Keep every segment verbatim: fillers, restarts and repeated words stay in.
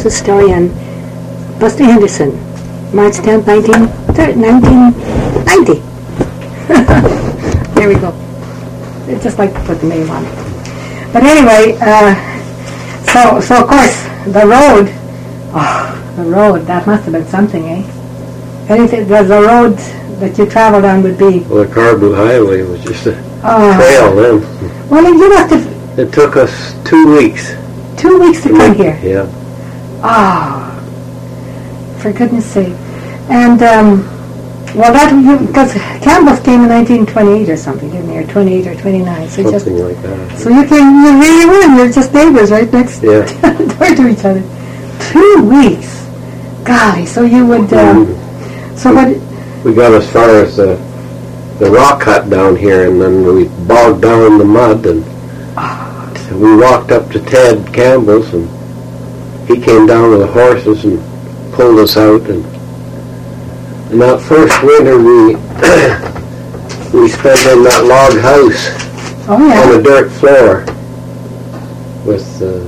historian Buster Henderson, March tenth, nineteen ninety. There we go. I'd just like to put the name on it. But anyway, uh, so so of course the road, oh, the road, that must have been something, eh? Anything, the, the road that you traveled on would be... Well, the Caribou Highway was just a oh, trail then. Well, you must have... It took us two weeks. Two weeks to come here? Yeah. Ah, oh, for goodness sake. And, um, well, that, because Campbell's came in nineteen twenty-eight or something, didn't he? Or twenty-eight or twenty-nine. So something just, like that. So you came, you really were, you're just neighbors right next yeah. door to each other. Two weeks. Golly, so you would, um, mm. so what... We got as far as the, the rock cut down here, and then we bogged down in the mud, and oh. we walked up to Ted Campbell's, and he came down with the horses and pulled us out, and, and that first winter we we spent in that log house oh, yeah. on a dirt floor with uh,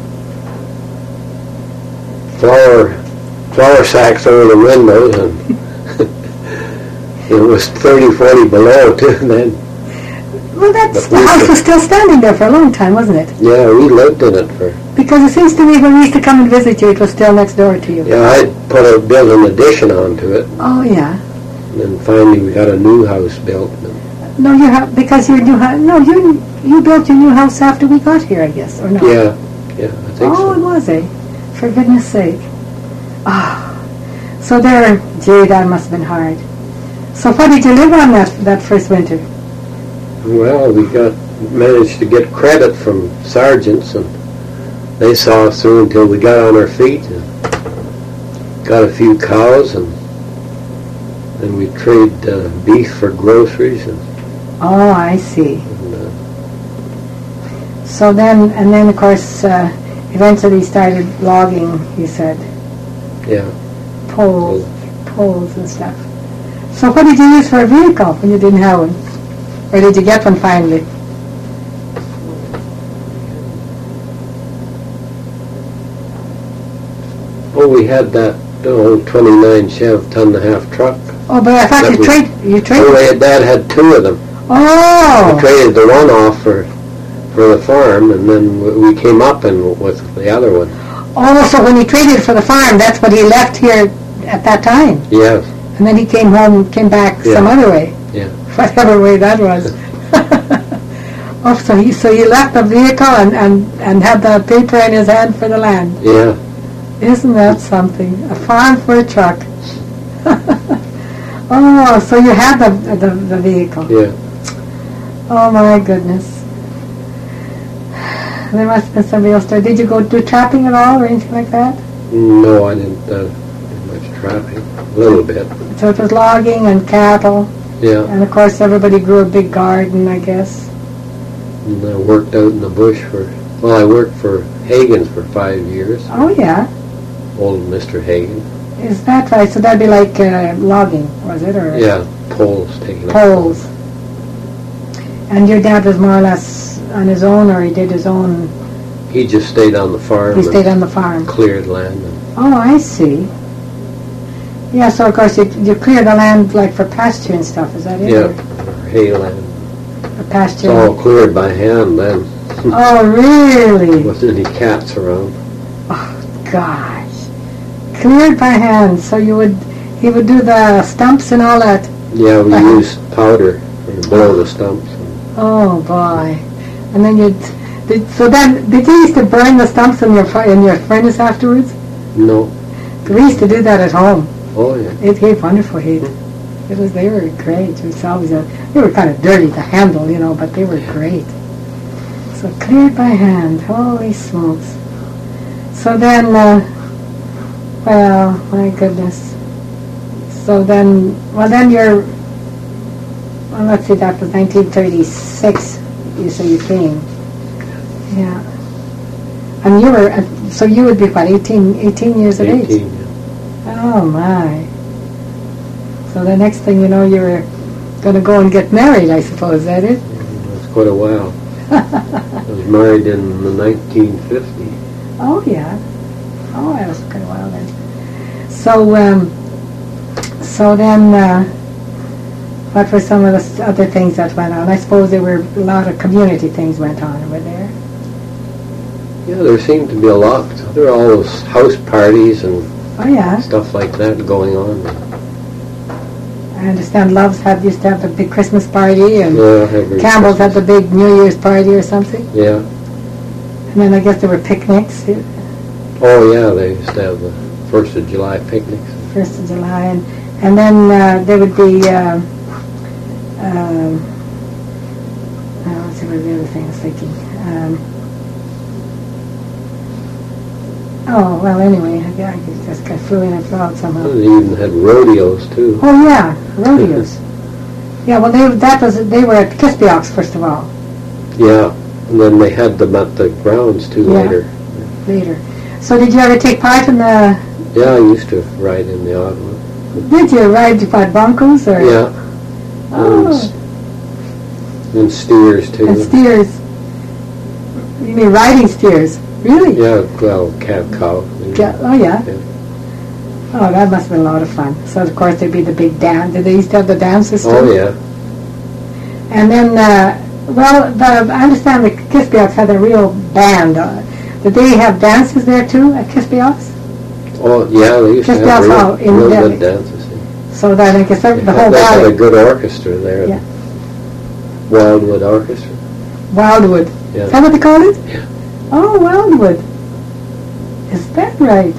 flour flour sacks over the windows, and it was thirty, forty below too then. Well, that's, the house was still standing there for a long time, wasn't it? Yeah, we lived in it for... Because it seems to me when we used to come and visit you, it was still next door to you. Yeah, I put a built an addition onto it. Oh, yeah. And then finally we got a new house built. No, you have, because your new house, no, you you built your new house after we got here, I guess, or not? Yeah, yeah, I think oh, so. Oh, it was, eh? For goodness sake. Ah. So there, gee, that must have been hard. So what did you live on that that first winter? Well, we got managed to get credit from sergeants, and they saw us through until we got on our feet and got a few cows, and then we traded uh, beef for groceries. And, oh, I see. And, uh, so then, and then of course, uh, eventually started logging. You said. Yeah. Poles, so, poles and stuff. So what did you use for a vehicle when you didn't have one? Or did you get one finally? Oh, we had that old twenty-nine Chev ton and a half truck. Oh, but I thought you traded. You traded. Oh, Dad had two of them. Oh. We traded the one off for for the farm, and then we came up and with the other one. Oh, so when he traded for the farm, that's what he left here at that time. Yes. And then he came home, came back yeah. some other way. Yeah. Whatever way that was. Oh, so he so he left the vehicle and, and, and had the paper in his hand for the land. Yeah. Isn't that something? A farm for a truck. Oh, so you had the, the the vehicle. Yeah. Oh my goodness. There must have been somebody else there. Did you go do trapping at all or anything like that? No, I didn't uh, do much trapping. A little bit. So it was logging and cattle. Yeah. And of course everybody grew a big garden, I guess. And I worked out in the bush for, well, I worked for Hagen's for five years. Oh, yeah. Old Mister Hagen. Is that right? So that'd be like uh, logging, was it? Or yeah, poles taking up. Poles. And your dad was more or less on his own, or he did his own? He just stayed on the farm. He stayed on the farm. Cleared land. Oh, I see. Yeah, so of course you, you clear the land like for pasture and stuff, is that it? Yeah, or hay land. For pasture. It's all cleared by hand then. Oh, really? Wasn't any cats around. Oh, gosh. Cleared by hand, so you would, he would do the stumps and all that? Yeah, we uh-huh. used powder to blow the stumps. Oh, boy. And then you'd, did, so then, did you used to burn the stumps in your, in your furnace afterwards? No. We used to do that at home. Oh, yeah. It gave wonderful heat. It was, they were great. It was always a, they were kind of dirty to handle, you know, but they were great. So cleared by hand. Holy smokes. So then, uh, well, my goodness. So then, well then you're, well let's see, that was nineteen thirty-six, you say you came. Yeah. And you were, uh, so you would be what, eighteen, eighteen years of age? eighteen, yeah. Oh my. So the next thing you know, you were going to go and get married, I suppose, is that it? That's quite a while. I was married in the nineteen fifty. Oh, yeah. Oh, that was quite a while then. So, um, so then, uh, what were some of the s- other things that went on? I suppose there were a lot of community things went on over there. Yeah, there seemed to be a lot. There were all those house parties and Oh yeah, stuff like that going on. I understand Love's had used to have the big Christmas party, and Yeah, every Campbell's had the Christmas. big New Year's party or something. Yeah. And then I guess there were picnics, Oh, yeah, they used to have the First of July picnics. First of July, and and then uh, there would be. Uh, um, oh, let's see what the other thing I was thinking. Um, oh well, anyway, I, I just got flew in and flew out somehow. They even had rodeos, too. Oh yeah, rodeos. Yeah, well, they that was they were at Kispiox first of all. Yeah, and then they had them at the grounds, too, Yeah. later. Later. So did you ever take part in the? Yeah, I used to ride in the odd one. Did you ride what Broncos or? Yeah. And, Oh, s- and steers, too. and steers. You mean riding steers? Really? Yeah, well, cab cow. Yeah, oh yeah. Yeah. Oh, that must have been a lot of fun. So of course there'd be the big dance. Did they used to have the dances too? Oh, yeah. And then, uh, well, the, I understand the Kispiox had a real band. Uh, did they have dances there too at Kispiox? Oh, yeah, they used to Just have that's how real, in real the- good dances. Yeah. So that I guess the They whole had, they had a valley, good orchestra there. Yeah. Wildwood Orchestra. Wildwood. Yeah. Is that what they called it? Yeah. Oh, Wildwood. Is that right?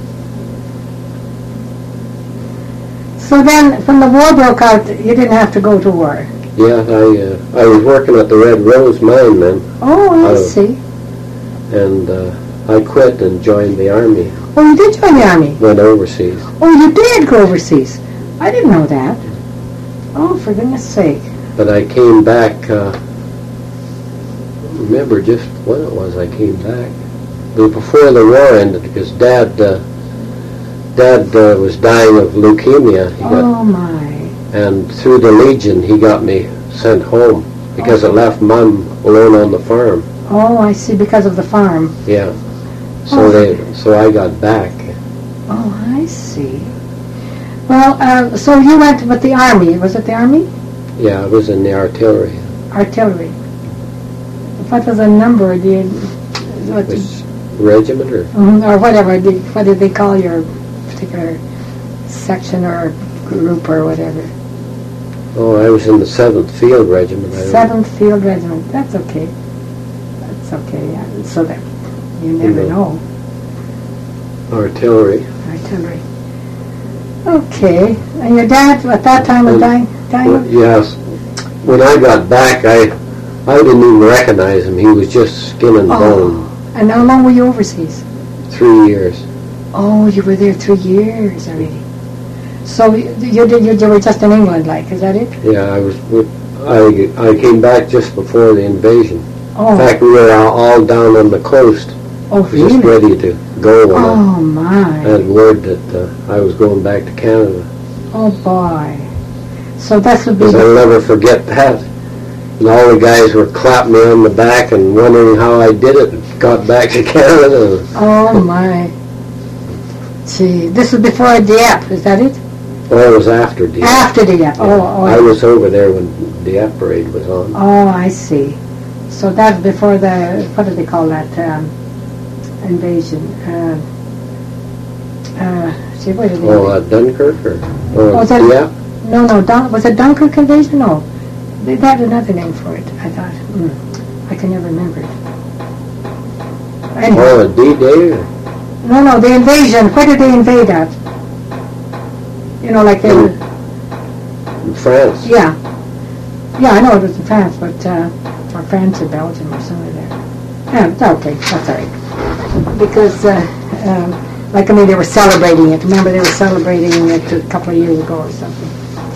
So then, when the war broke out, you didn't have to go to war. Yeah, I uh, I was working at the Red Rose mine then, Oh, I Oh. see. and uh, I quit and joined the army. Oh, you did join the army. Went overseas. Oh, you did go overseas. I didn't know that. Oh, for goodness sake. But I came back. Uh, remember just when it was I came back. It was before the war ended because Dad uh, Dad uh, was dying of leukemia. He got, Oh, my. and through the Legion he got me sent home because it left Mum alone on the farm. Oh, I see, because of the farm. Yeah. So Oh. they so I got back. Oh, I see. Well, uh, so you went with the army. Was it the army? Yeah, I was in the artillery. Artillery. What was the number? Do you, what, Which regiment or Mhm, or whatever. Did, what did they call your particular section or group or whatever? oh, I was in the seventh Field Regiment. I don't- Seventh Field Regiment. That's okay. That's okay. Yeah. So that you never Mhm. know. Artillery. Artillery. Okay. And your dad at that time was Um, dying? dying? Well, yes. When I got back, I I didn't even recognize him. He was just skin and Oh. bone. And how long were you overseas? Three years. Oh, you were there three years already. So you, you, did- you, you were just in England, like, is that it? Yeah, I was. I I came back just before the invasion. In Oh, fact, we were all, all down on the coast, oh just really? ready to go. When I Oh, my. had word that uh, I was going back to Canada. Oh, boy. So that would be... Because I'll never forget that. And all the guys were clapping me on the back and wondering how I did it. Got back to Canada. Oh, my. Gee, this was before Dieppe, is that it? Well, it was after Dieppe. After Dieppe. Oh, oh, I was over there when Dieppe parade was on. oh, I see. So that's before the, what do they call that, um, invasion? Uh, uh, see, what did they Oh, uh, Dunkirk or oh, Oh, is that- Dieppe? No, no, Dun- was it Dunkirk invasion? No. They they had another name for it, I thought. Mm, I can never remember it. Anyway, Oh, D-Day? or- no, no, the invasion. Where did they invade at? You know, like they were... In France. Yeah. Yeah, I know it was in France, but, uh, or France or Belgium or somewhere there. Yeah, it's okay, that's all right. Because, uh, um, like, I mean, they were celebrating it. Remember, they were celebrating it a couple of years ago or something.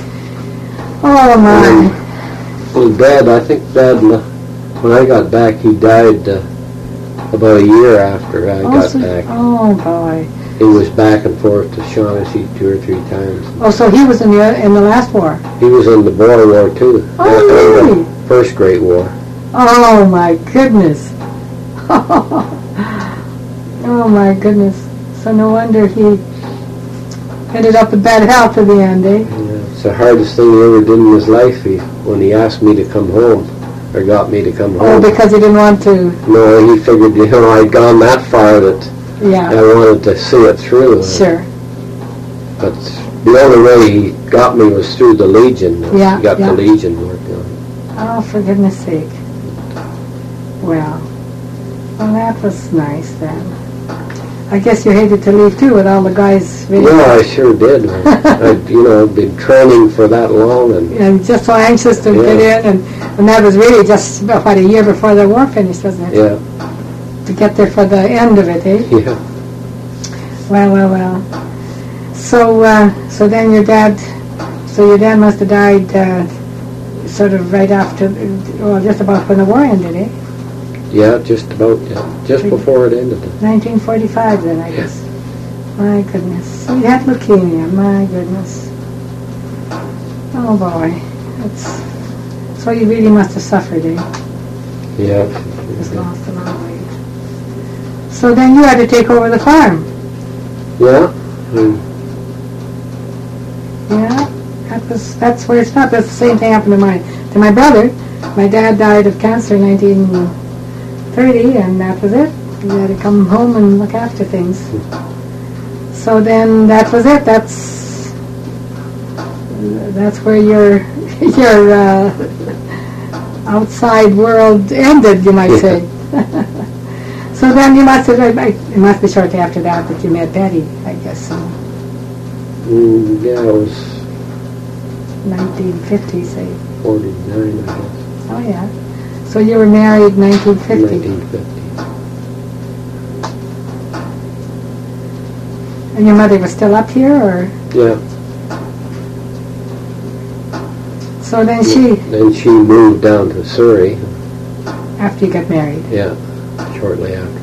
Oh, my. Well, Dad, I think Dad, uh, when I got back, he died uh, about a year after I Oh, got so- back. oh, boy. He was back and forth to Shaughnessy two or three times. Oh, so he was in the in the last war. He was in the Boer War, too. Oh, Uh, uh, really? the First Great War. Oh, my goodness. Oh, my goodness. So no wonder he ended up in bad health in the end, eh? Yeah, it's the hardest thing he ever did in his life. He, when he asked me to come home, or got me to come Oh, home. because he didn't want to. No, he figured, you know, I'd gone that far that Yeah. I wanted to see it through. Sure. But the only way he got me was through the Legion. Yeah, He got yeah. the Legion work on. Oh, for goodness sake. Well, well, that was nice then. I guess you hated to leave too with all the guys. Really Yeah, I sure did. I'd, you know, been training for that long, and and just so anxious to Yeah. get in, and, and that was really just about a year before the war finished, wasn't it? yeah, To get there for the end of it, eh? yeah. Well, well, well. So, uh, so then your dad, so your dad must have died uh, sort of right after, well, just about when the war ended, eh? Yeah, just about, yeah. Just before it ended. nineteen forty-five then, I Yeah. guess. My goodness. So you had leukemia, my goodness. Oh boy. That's, so you really must have suffered, eh? Yeah. Just lost a lot of weight. So then you had to take over the farm. Yeah. Mm. Yeah, that was that's where it stopped. That's the same thing happened to my to my brother. My dad died of cancer in nineteen thirty, and that was it. He had to come home and look after things. So then that was it. That's that's where your your uh, outside world ended, you might Yeah. say. So then you must have. It must be shortly after that that you met Betty, I guess. In Mm, yeah, it was nineteen fifty, say. forty-nine, I guess. Oh, yeah. So you were married nineteen fifty. nineteen fifty. And your mother was still up here, or? Yeah. So then she, Then she moved down to Surrey. after you got married. Yeah, shortly after.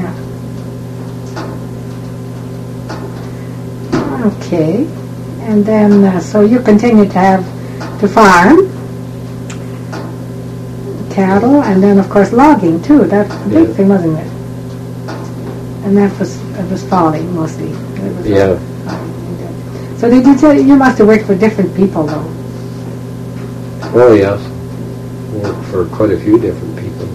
Okay. And then, uh, so you continued to have, to farm, cattle, and then, of course, logging, too. That's a big Yeah. thing, wasn't it? And that was, it was falling, mostly. It was Yeah. falling. So did you tell, you must have worked for different people, though. Oh, yes. Worked for quite a few different people.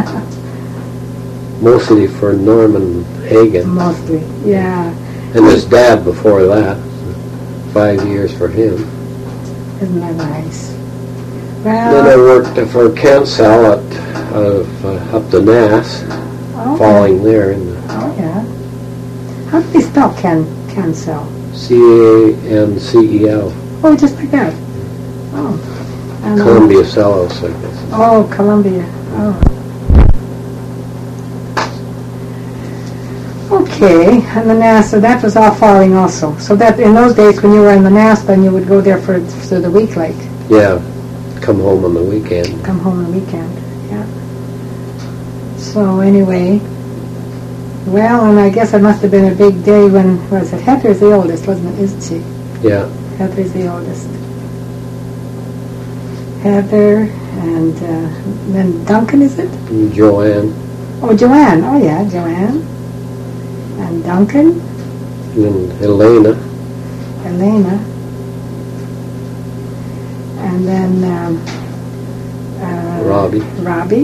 Mostly for Norman Hagen. Mostly, yeah. And his dad before that. Five years for him. Isn't that nice? Then I Well, worked for Cancel at, out of, uh, up the Nass, oh, falling there in the oh yeah. How do they spell can cancel? C A N C E L. Oh, just like that. Oh. And, uh, Columbia Celos, I guess. Oh, Columbia. Oh. Okay, and the N A S, so that was all falling also. So that in those days when you were in the N A S, then you would go there for, for the week, like, Yeah, come home on the weekend. come home on the weekend. Yeah. So anyway, well, and I guess it must have been a big day when, was it, Heather's the oldest, wasn't it, isn't she? Yeah, Heather's the oldest. Heather, and uh, then Duncan, is it? and Joanne, Oh, Joanne. Oh, yeah, Joanne. And Duncan, and Elena, Elena, and then um, uh, Robbie, Robbie.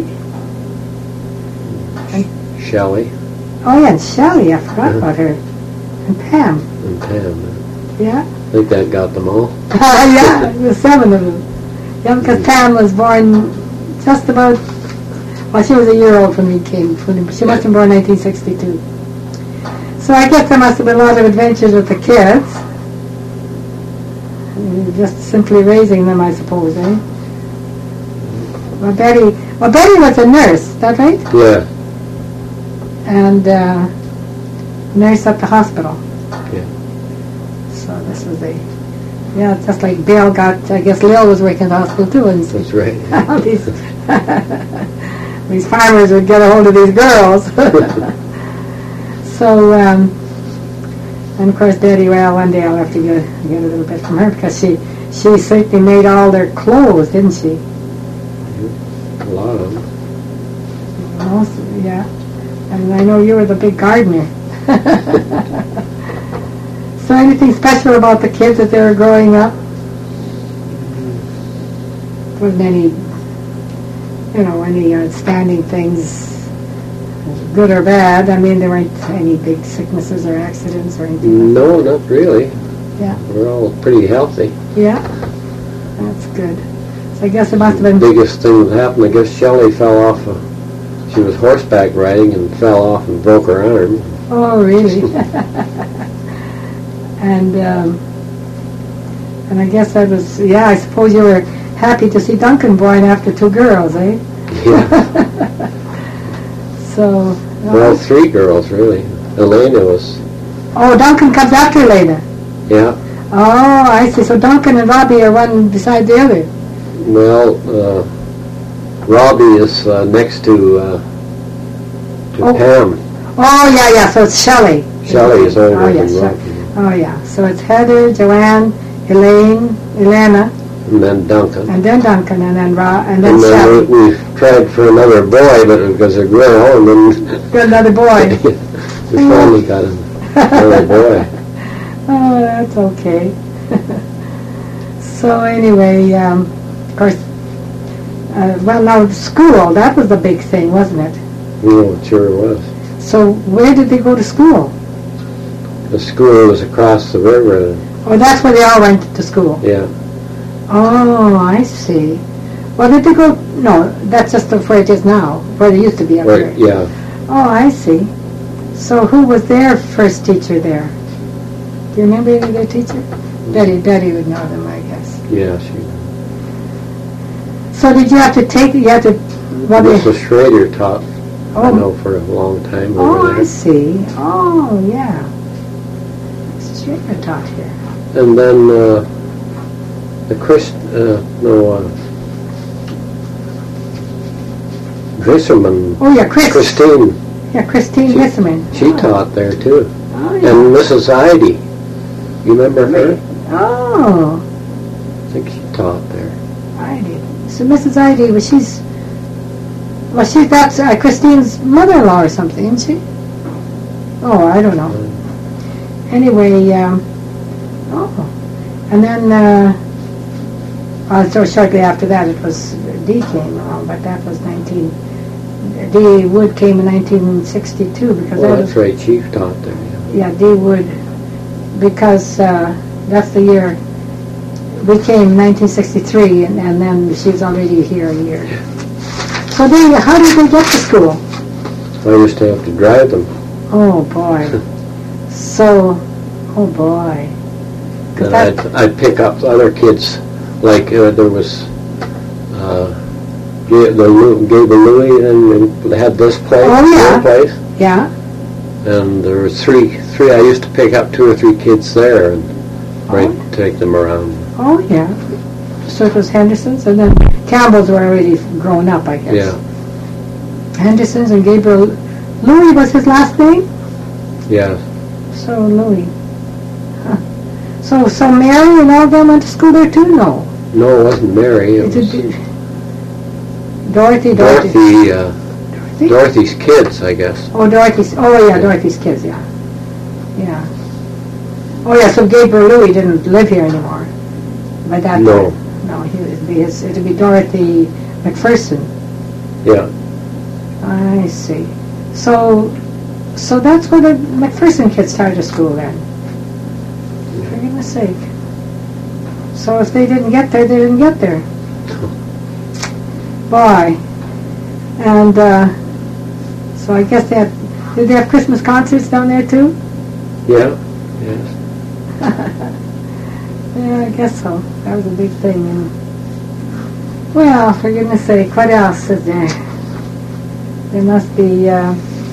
Shelley, Oh, yeah, and Shelley. I forgot Mhm. about her. And Pam. and Pam. Yeah. I think that got them all. Yeah, there were seven of them. Yeah, because Pam was born just about, well, she was a year old when we came. When she must have been born in nineteen sixty-two. So I guess there must have been a lot of adventures with the kids. Uh, Just simply raising them, I suppose, eh? Well, Betty, well, Betty was a nurse, is that right? Yeah, And uh, nurse at the hospital. Yeah. So this was a, yeah, just like Bill got, I guess Lil was working at the hospital too, and that's right. all these, these farmers would get a hold of these girls. So, um, and of course Betty, well, one day I'll have to get, get a little bit from her, because she, she certainly made all their clothes, didn't she? A lot of them. Most, yeah. And I know you were the big gardener. So anything special about the kids as they were growing up? Wasn't any, you know, any outstanding things, good or bad? I mean, there weren't any big sicknesses or accidents or anything? No, not really. Yeah. We're all pretty healthy. Yeah, that's good. So I guess it must have been... The biggest thing that happened, I guess Shelley fell off. A, she was horseback riding and fell off and broke her arm. Oh, really? and um, and I guess that was, yeah, I suppose you were happy to see Duncan born after two girls, eh? Yeah. So... Well, three girls, really. Elena was... Oh, Duncan comes after Elena. Yeah. Oh, I see. So Duncan and Robbie are one beside the other. Well, uh, Robbie is uh, next to uh, to Oh. Pam. Oh, yeah, yeah. So it's Shelley. Shelley is older Oh, than yes. Robbie. Oh, yeah. So it's Heather, Joanne, Elaine, Elena, And then Duncan. and then Duncan, and then Ro- and then And then Shelley. we, we tried for another boy, but it was a girl, and then Got another boy. we finally got another boy. Oh, that's okay. So anyway, um, of course, uh, well, now school, that was the big thing, wasn't it? You know, it sure was. So where did they go to school? The school was across the river. Oh, that's where they all went to school. Yeah. Oh, I see. Well, did they go, no, that's just where it is now, where they used to be up Right, here. yeah. Oh, I see. So who was their first teacher there? Do you remember any of their teacher? Betty, Betty would know them, I guess. Yeah, she. So did you have to take, you had to, well, they, Missus Schrader taught, I oh, know, for a long time oh, over I there. see. Oh, yeah. Straight taught here. And then uh, the Chris, uh, no, uh, Grisserman, Oh, yeah, Chris. Christine, Yeah, Christine She- Gisselman. she oh. taught there too. Oh, yeah. And Missus Idy, you remember her? Oh, I think she taught there. Idy. So Missus Idy, was she's, well, she, that's uh, Christine's mother-in-law or something, isn't she? Oh, I don't know. Anyway, um, oh, and then, uh, uh, so shortly after that it was, Dee came along, but that was nineteen, Dee Wood came in nineteen sixty-two, because Well, that that's was, right, Chief taught there. Yeah. yeah, Dee Wood, because, uh, that's the year, we came in nineteen sixty-three, and, and then she was already here a year. So they, how did they get to school? I used to have to drive them. Oh, boy. So, oh, boy. 'Cause And that, I'd, I'd pick up other kids, like uh, there was uh, Ga- the Lu- Gable Louie, and, and they had this place, Oh, yeah. their place, yeah, and there was three, three. I used to pick up two or three kids there and right Oh. take them around. oh, yeah. So it was Henderson's, and then Campbell's were already grown up, I guess. Yeah, Henderson's and Gabriel. Louis was his last name? yeah. So, Louis. Huh. So, so Mary and all of them went to school there too? No. No, it wasn't Mary. It It was did- Dorothy, Dorothy. Dorothy. Uh, Dorothy? Dorothy's kids, I guess. Oh, Dorothy's, oh yeah, Dorothy's kids, yeah. Yeah. Oh yeah, so Gabriel Louis didn't live here anymore. By that No. time. No, he would be his, it'd be Dorothy McPherson. Yeah. I see. So, so that's where the McPherson kids started school then. For goodness sake. So if they didn't get there, they didn't get there. Boy. And, uh, so I guess they had, did they have Christmas concerts down there too? Yeah. Yes. Yeah, I guess so. That was a big thing. And, well, for goodness sake, what else is there? There must be, uh,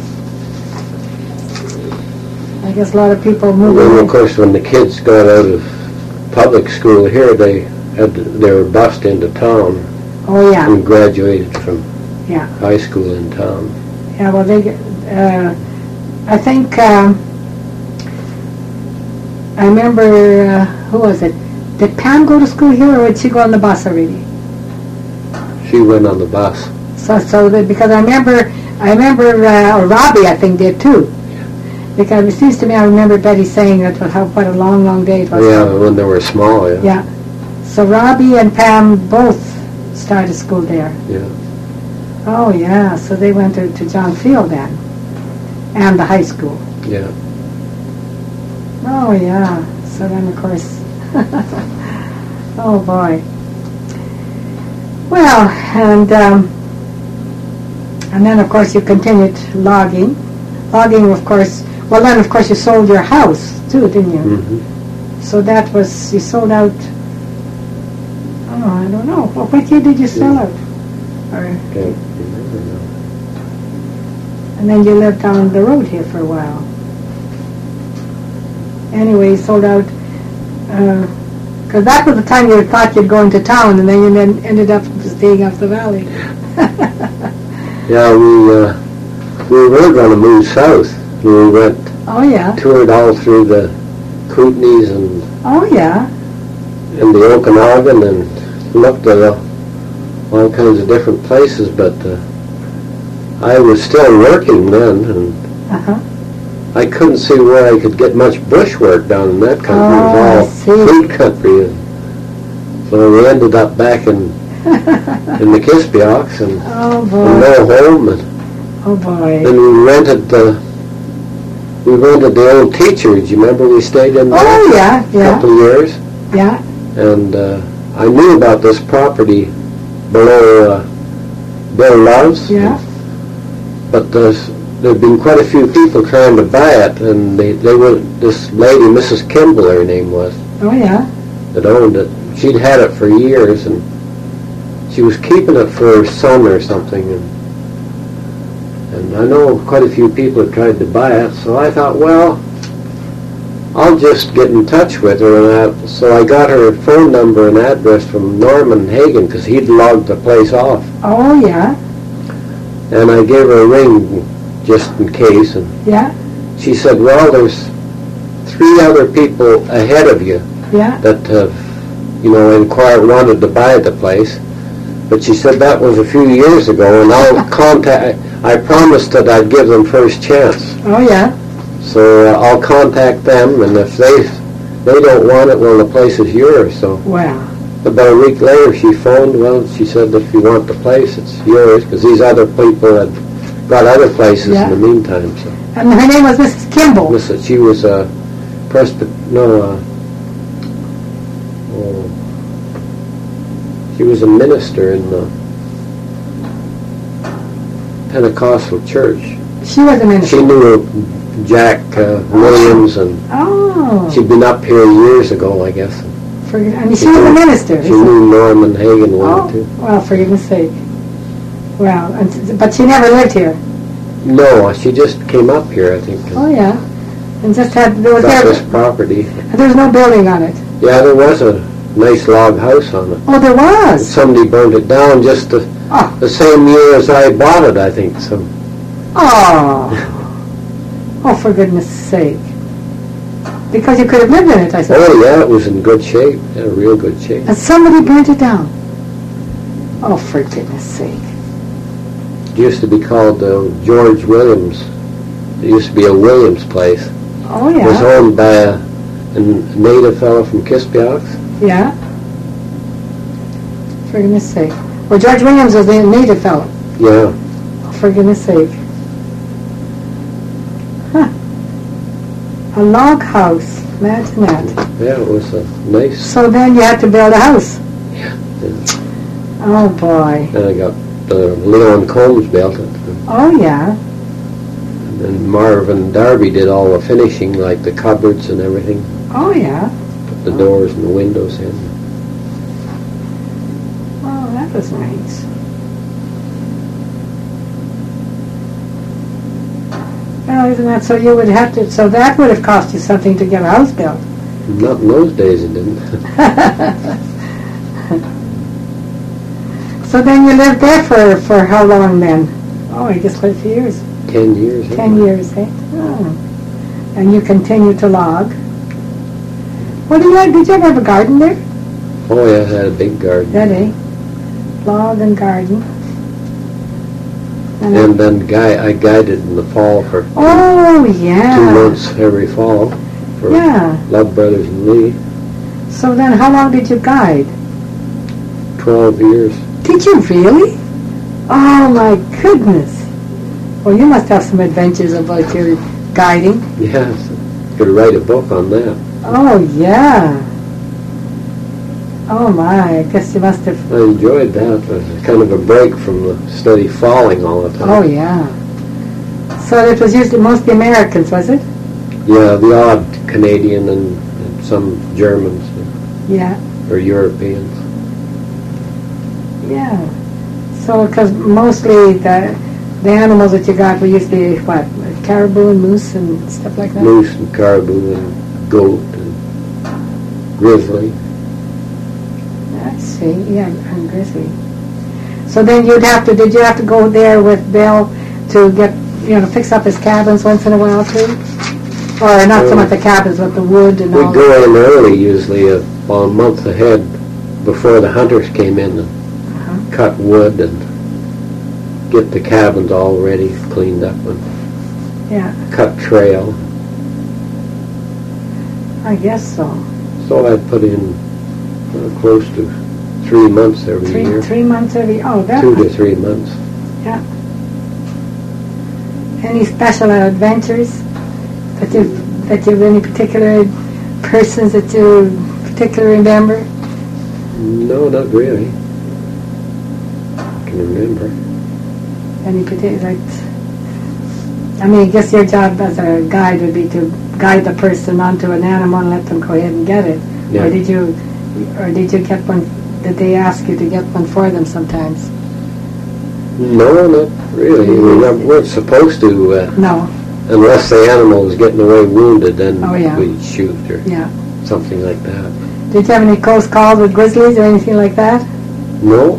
I guess a lot of people And moving then, in. of course, when the kids got out of public school here, they had to, they were bused into town Oh, yeah. and graduated from Yeah. high school in town. Yeah, well, they, get- uh, I think, um, I remember, uh, who was it? Did Pam go to school here, or did she go on the bus already? She went on the bus. So, so that, because I remember, I remember, uh, Robbie, I think, did too. Because it seems to me, I remember Betty saying that how, what a long, long day it was. Yeah, when they were small, yeah. Yeah. So Robbie and Pam both started school there. Yeah. Oh, yeah. So they went to, to John Field then. And the high school. Yeah. Oh, yeah. So then, of course... oh, boy. Well, and... Um, and then, of course, you continued logging. Logging, of course... Well, then, of course, you sold your house, too, didn't you? Mm-hmm. So that was... You sold out... Oh, I don't know. Well, what year did you sell out? Or, Can't remember now. and then you lived down the road here for a while. Anyway, you sold out... Because uh, that was the time you thought you'd go into town, and then you then ended up staying up the valley. Yeah, we uh, we were going to move south. We went Oh, yeah. toured all through the Kootenays and Oh, yeah. and the Okanagan and looked at uh, all kinds of different places, but uh, I was still working then, and Uh-huh. I couldn't see where I could get much bush work down in that country. Oh, it I was see. all food country, and so we ended up back in in the Kispioks and, Oh, and boy. no home, and Oh, boy. then we rented the we rented the old teachers. You remember we stayed in there Oh, yeah, a yeah, couple of years, yeah. and uh, I knew about this property below uh, Bill Love's. Yeah. But there's there've been quite a few people trying to buy it, and they they were this lady, Missus Kimball, her name was, Oh, yeah. that owned it. She'd had it for years, and she was keeping it for her son or something, and and I know quite a few people had tried to buy it, so I thought, well, I'll just get in touch with her, and I, so I got her phone number and address from Norman Hagen, because he'd logged the place off, Oh, yeah. and I gave her a ring just in case, and Yeah, she said, well, there's three other people ahead of you yeah. that have, you know, inquired, wanted to buy the place. But she said that was a few years ago, and I'll contact, I promised that I'd give them first chance. Oh, yeah. So uh, I'll contact them, and if they they don't want it, well, the place is yours. So Wow. about a week later, she phoned, well, she said, if you want the place, it's yours, because these other people had got other places Yeah. in the meantime. So And her name was Missus Kimball. Listen, she was a presby, no, uh, oh, she was a minister in the Pentecostal church. She was a minister. She knew Jack uh, Williams, and Oh. she'd been up here years ago, I guess. For, I mean, she was a minister. She knew Norman Hagen well, Oh, too. well, for goodness sake. Well, and, but she never lived here. No, she just came up here, I think. Oh, yeah. And just had, there was, Got there, this property. there was no building on it. Yeah, there was a nice log house on it. Oh, there was. Somebody burned it down just the, Oh. the same year as I bought it, I think. So Oh. Oh, for goodness sake. Because you could have lived in it, I suppose. oh yeah, it was in good shape. Yeah, real good shape. And somebody burnt it down. Oh, for goodness sake. It used to be called uh, George Williams. It used to be a Williams place. Oh, It was yeah. owned by a, a native fellow from Kispioks. Yeah. For goodness sake. Well, George Williams was a native fellow. Yeah. For goodness sake. Huh. A log house. Imagine that. Yeah, it was a nice. So then you had to build a house. Yeah. Oh, boy. And I got uh, Leo and Combs built it. Oh, yeah. And Marvin Darby did all the finishing, like the cupboards and everything. Oh, yeah. Put the doors and the windows in. Oh, that was nice. Well, isn't that so? You would have to. So that would have cost you something to get a house built. Not in those days, it didn't. So then you lived there for for how long then? Oh, I guess quite a few years. Ten years. huh? Ten years, eh? Oh. And you continue to log. What do you like? Did you ever have a garden there? Oh yeah, I had a big garden. That, eh? Log and garden. And, And then guy, I guided in the fall for oh, yeah. two months every fall for Yeah. Love Brothers and Lee. So then how long did you guide? Twelve years. Did you really? Oh, my goodness. Well, you must have some adventures about your guiding. Yes, could write a book on that. Oh, yeah. Oh, my. I guess you must have... I enjoyed that. It was kind of a break from the steady falling all the time. Oh, yeah. So it was usually mostly Americans, was it? Yeah, the odd Canadian and, and some Germans Yeah. or Europeans. Yeah. So, because mostly the the animals that you got were usually, what, caribou and moose and stuff like that? Moose and caribou and goat and grizzly. I see. Yeah, and grizzly. So then you'd have to, did you have to go there with Bill to get, you know, fix up his cabins once in a while too? Or not so Uh, much the cabins, but the wood and We'd all that? go in early, usually a, well, a month ahead before the hunters came in and Uh-huh. cut wood and get the cabins all ready, cleaned up and Yeah, cut trail. I guess so. So I'd put in uh, close to three months every Three, year. three months every, oh, that Two to three months. Any special adventures that you that you any particular persons that you particularly remember? No, not really. I can remember. Any particular? Like, I mean, I guess your job as a guide would be to guide the person onto an animal and let them go ahead and get it. Yeah. Or did you, or did you get one? Did they ask you to get one for them sometimes? No, not really. We never- weren't supposed to, uh, No. unless the animal was getting away wounded, then Oh, yeah. we'd shoot or Yeah. something like that. Did you have any close calls with grizzlies or anything like that? No,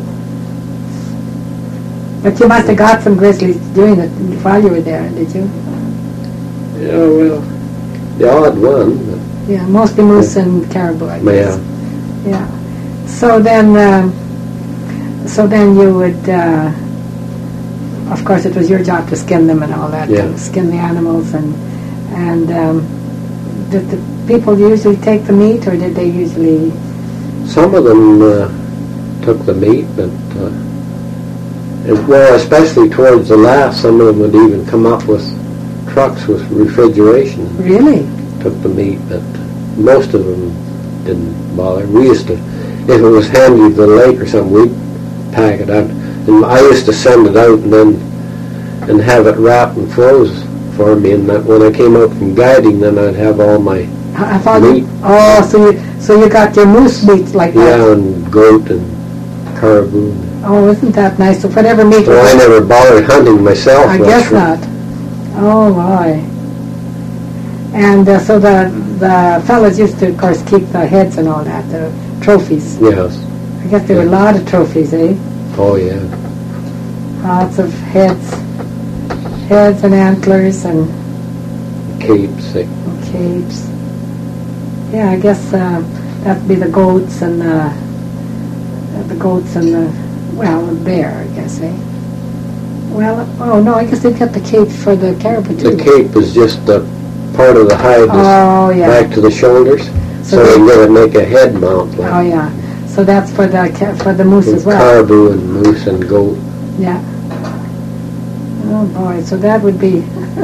But you must have got some grizzlies doing it while you were there, did you? yeah, well, the odd one, Yeah, mostly moose and caribou, I but, guess. yeah, Yeah. So then, um, so then you would, uh, of course, it was your job to skin them and all that, Yeah. to skin the animals, and and um, did the people usually take the meat, or did they usually? some of them uh, took the meat, but uh, it, well, especially towards the last, some of them would even come up with trucks with refrigeration. Really? Took the meat, but most of them didn't bother. We used to, if it was handy to the lake or something, we'd pack it out. And I used to send it out and then and have it wrapped and froze for me. And that when I came out from guiding, then I'd have all my I I thought. Meat. You, oh, so you so you got your moose meat like that? yeah and goat and caribou. Oh, isn't that nice? So whatever meat. So I never bothered hunting myself. I much guess for- not. Oh my. And uh, so the the fellas used to, of course, keep the heads and all that, the trophies. Yes. I guess there were a lot of trophies, eh? Oh yeah. Lots of heads, heads and antlers and Capes. Like, capes. Yeah, I guess uh, that'd be the goats and the the goats and the well, the bear, I guess, eh? Well, oh no, I guess they got the cape for the caribou too. the cape is just the part of the hide that's Oh yeah. back to the shoulders, So so they- they gotta make a head mount like Oh yeah. So that's for the ca- for the moose with as well. caribou and moose and goat. Yeah. Oh boy, so that would be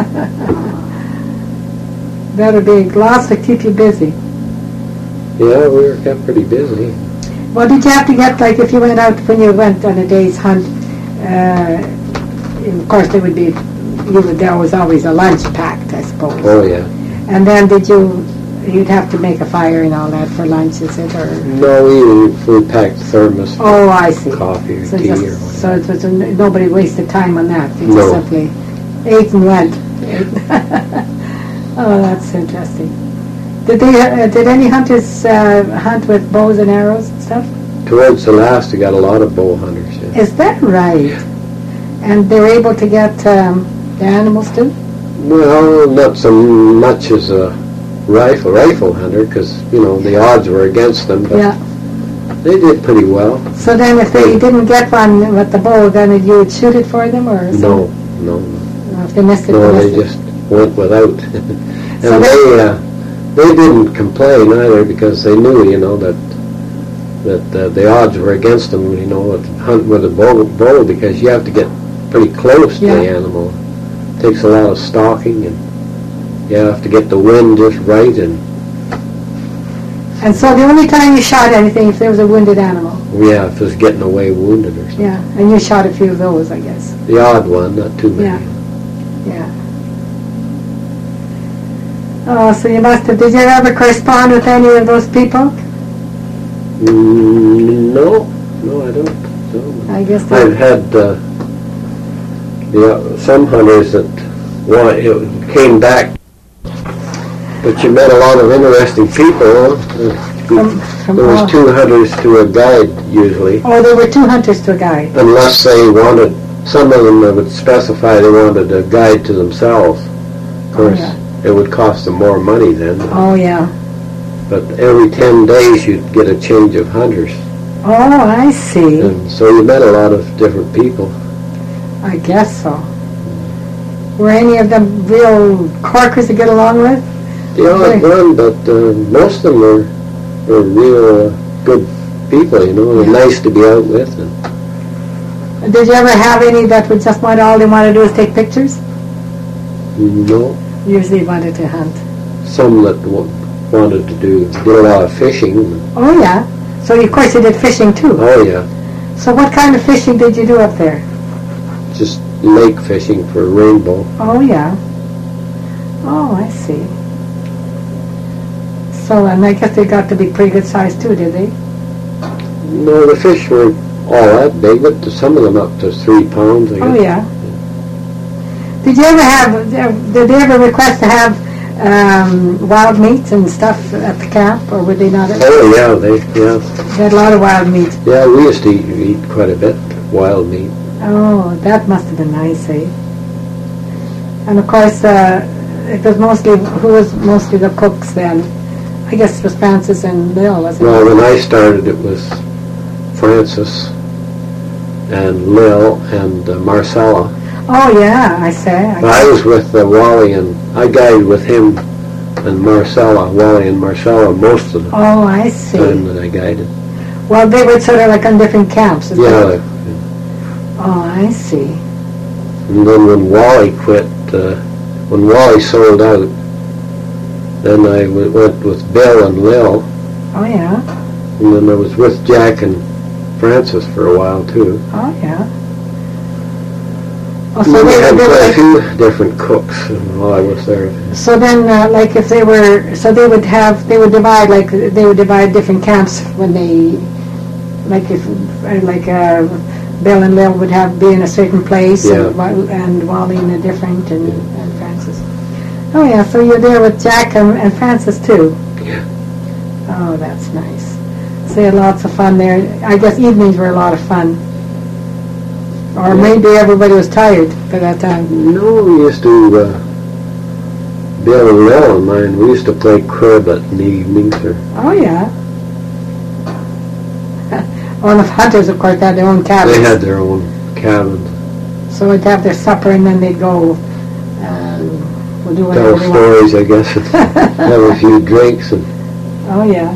that would be lots to keep you busy. Yeah, we were kept pretty busy. Well, did you have to get, like, if you went out, when you went on a day's hunt, uh, of course there would be, you would, there was always a lunch packed, I suppose. Oh yeah. And then did you, you'd have to make a fire and all that for lunch, is it, or? No, we we packed thermos for Oh, I see. coffee or So, tea just, or whatever. so it was, nobody wasted time on that, you No. just simply ate and went. Oh, that's interesting. Did they, uh, did any hunters uh, hunt with bows and arrows and stuff? Towards the last, we got a lot of bow hunters. Yeah. Is that right? And they were able to get um, the animals too? Well, not so much as a rifle rifle hunter, because you know the odds were against them. But Yeah. They did pretty well. So then if they didn't get one with the bow, then you would shoot it for them, or No, something? no. No, if they missed it, No, they they missed it. just went without. And So they, uh, they didn't complain either because they knew, you know, that that uh, the odds were against them, you know, to hunt with a bow, bow because you have to get pretty close to Yeah. the animal. It takes a lot of stalking, and you have to get the wind just right. And And so the only time you shot anything if there was a wounded animal. yeah, if it was getting away wounded or something. Yeah, and you shot a few of those, I guess. The odd one, not too many. Yeah. Yeah. Oh, so you must have, did you ever correspond with any of those people? Mm, no, no, I don't. No. I guess I've they, had uh, yeah, some hunters that want, it came back, but you met a lot of interesting people. Uh, from, from there all, was two hunters to a guide usually, oh, there were two hunters to a guide. unless they wanted. Some of them would specify they wanted a guide to themselves. Of course, yeah. it would cost them more money then. Oh, yeah. But every ten days you'd get a change of hunters, Oh, I see. and so you met a lot of different people. I guess so. Were any of them real corkers to get along with? The odd Okay. one, but uh, most of them were, were real uh, good people, you know, Yeah. nice to be out with. And Did you ever have any that would just want, all they want to do is take pictures? no, Usually wanted to hunt. some that w- wanted to do, did a lot of fishing. Oh, yeah. So, of course, you did fishing, too. Oh yeah, So what kind of fishing did you do up there? just lake fishing for rainbow. Oh, yeah. Oh, I see. So, and I guess they got to be pretty good size, too, did they? No, the fish weren't all that big, but some of them up to three pounds, I guess. Oh, yeah. Did you ever have, did they ever request to have um, wild meats and stuff at the camp, or would they not? Oh yeah, they, yeah. They had a lot of wild meat. Yeah, we used to eat, eat quite a bit, wild meat. Oh, that must have been nice, eh? And of course, uh, it was mostly, who was mostly the cooks then? I guess it was Francis and Lil, wasn't Well, it? when I started, it was Francis and Lil and uh, Marcella. Oh, yeah, I say. I But I was with uh, Wally, and I guided with him and Marcella, Wally and Marcella, most of the Oh, I see. time that I guided. Well, they were sort of like on different camps. is Yeah, that- Oh, I see. and then when Wally quit, uh, when Wally sold out, then I w- went with Bill and Lil, Oh, yeah. and then I was with Jack and Francis for a while too. Oh, yeah. Oh, And so then we they, had they quite a were, few different cooks and while I was there. so then, uh, like, if they were, so they would have, they would divide, like, they would divide different camps when they, like, if, uh, like, uh, Bill and Lil would have, be in a certain place, and, Yeah. Wa- and Wally in a different, and, and Francis. Oh, yeah, so you're there with Jack and, and Francis, too. Yeah. Oh, that's nice. So you had lots of fun there. I guess evenings were a lot of fun. Or Yeah. maybe everybody was tired by that time. No, we used to, uh, Bill and Lil and mine, we used to play crib at the evenings. Or, Oh, yeah. All the hunters, of course, had their own cabins. they had their own cabins. So they'd have their supper and then they'd go, um, we'll do whatever Tell they want. stories, I guess, and have a few drinks. And Oh, yeah.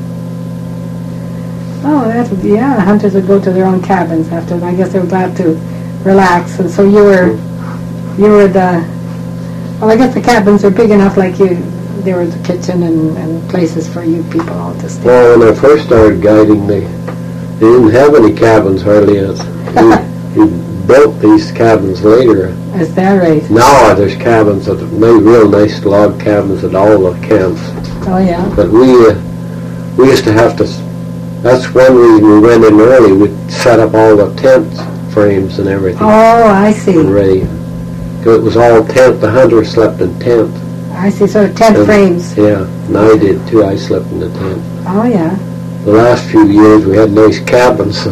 Oh, that would be, yeah, hunters would go to their own cabins after, I guess they were glad to relax. And so you were, you were the, well, I guess the cabins are big enough, like you, they were the kitchen and, and places for you people all to stay. well, when I first started guiding, they, they didn't have any cabins hardly. Yet. We, we built these cabins later. Is that right? Now there's cabins, at, real nice log cabins at all the camps. Oh, yeah. But we, uh, we used to have to, that's one reason we went in early. We'd set up all the tent frames and everything Oh, I see. ready. 'Cause it was all tent, the hunters slept in tent. I see, so tent And- frames. Yeah, and I did too, I slept in the tent. Oh, yeah. The last few years we had nice cabins.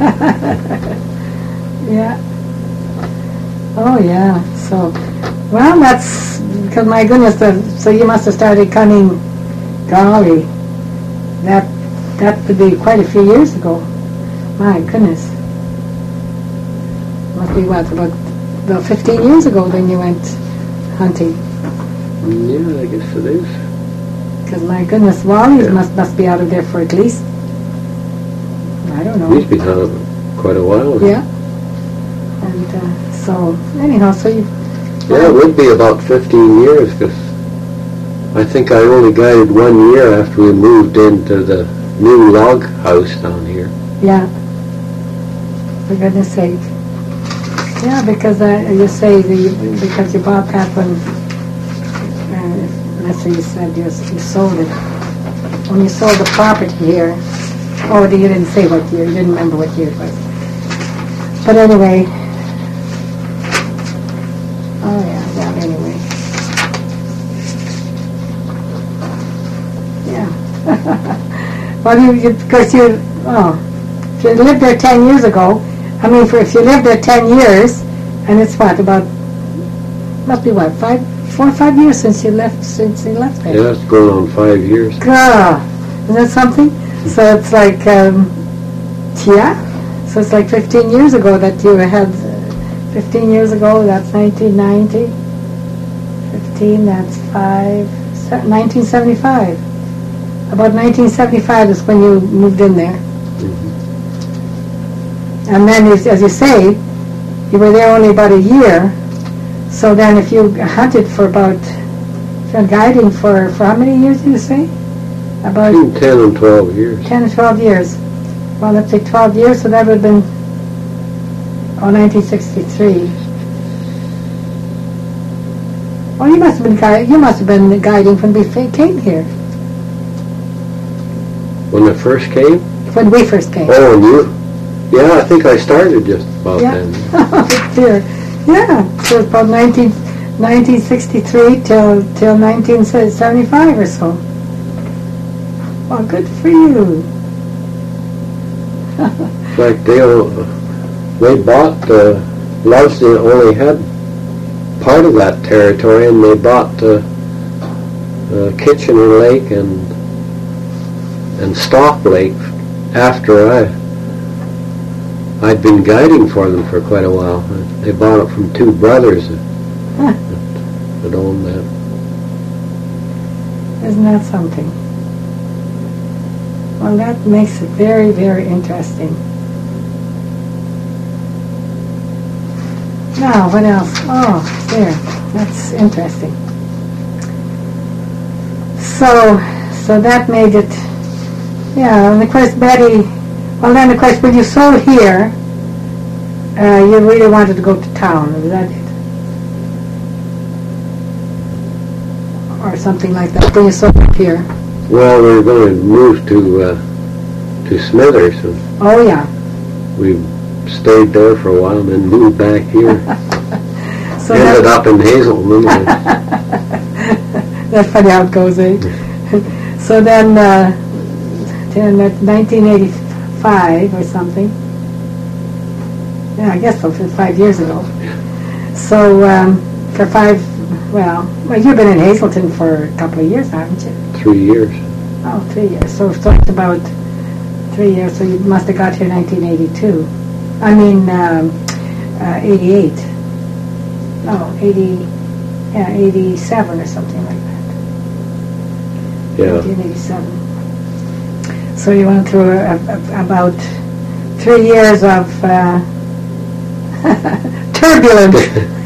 Yeah. Oh, yeah. So, well, that's, because my goodness, the, so you must have started cutting, golly, that that would be quite a few years ago. My goodness. Must be what, about, about fifteen years ago then you went hunting. Yeah, I guess it is. Because my goodness, Wally's Yeah. must must be out of there for at least, I don't know. He's been out of quite a while. Yeah. And uh, so, anyhow, so you... Yeah, it would be about fifteen years, because I think I only guided one year after we moved into the new log house down here. Yeah. For goodness sake. Yeah, because uh, you say the, because you bought that one, uh, let's say you said you, you sold it. When you sold the property here, oh, you didn't say what year, you didn't remember what year it was. But anyway, oh yeah, well anyway. Yeah. Well, you, you, because you, oh, if you lived there ten years ago, I mean, for if you lived there ten years, and it's what, about, must be what, five, four or five years since you left, since you left there. Yeah, it's going on five years. God, isn't that something? So it's like, um, yeah, so it's like fifteen years ago that you had, uh, fifteen years ago, that's nineteen ninety. fifteen, that's five, se- nineteen seventy-five. About nineteen seventy-five is when you moved in there. Mm-hmm. And then, as, as you say, you were there only about a year. So then if you hunted for about, if you're guiding for, for how many years did you say? About Between ten and twelve years. ten or twelve years. Well, let's say twelve years, so that would have been, oh, nineteen sixty-three. Well, you must have been guiding, you must have been guiding when we fa- came here. When I first came? When we first came. Oh, and you? Yeah, I think I started just about Yeah. then. Oh, dear. Yeah, so it's about nineteen, nineteen sixty-three till, till nineteen seventy-five or so. Well, good for you. In fact, they, uh, they bought, uh, Love's only had part of that territory, and they bought uh, uh, Kitchener Lake and and Stock Lake after I I'd been guiding for them for quite a while. They bought it from two brothers that, Huh. that owned that. Isn't that something? Well, that makes it very, very interesting. Now, what else? Oh, there. That's interesting. So, so that made it, yeah, and of course Betty, well then of course when you sold here, uh, you really wanted to go to town, is that it? Or something like that, when you sold up here. Well, we were going to move to uh, to Smithers, and Oh yeah. we stayed there for a while and then moved back here. So Ended that, up in Hazelton. and that's funny how it goes, eh? So then, uh, then at nineteen eighty-five or something, yeah, I guess so, for five years ago. So um, for five, well, well, you've been in Hazelton for a couple of years, haven't you? Three years. Oh, three years. So, so it's about three years. So you must have got here in nineteen eighty-two. I mean, um, uh, eighty-eight. No, eighty. Yeah, eighty-seven or something like that. Yeah. nineteen eighty-seven. So you went through a, a, about three years of uh, turbulence.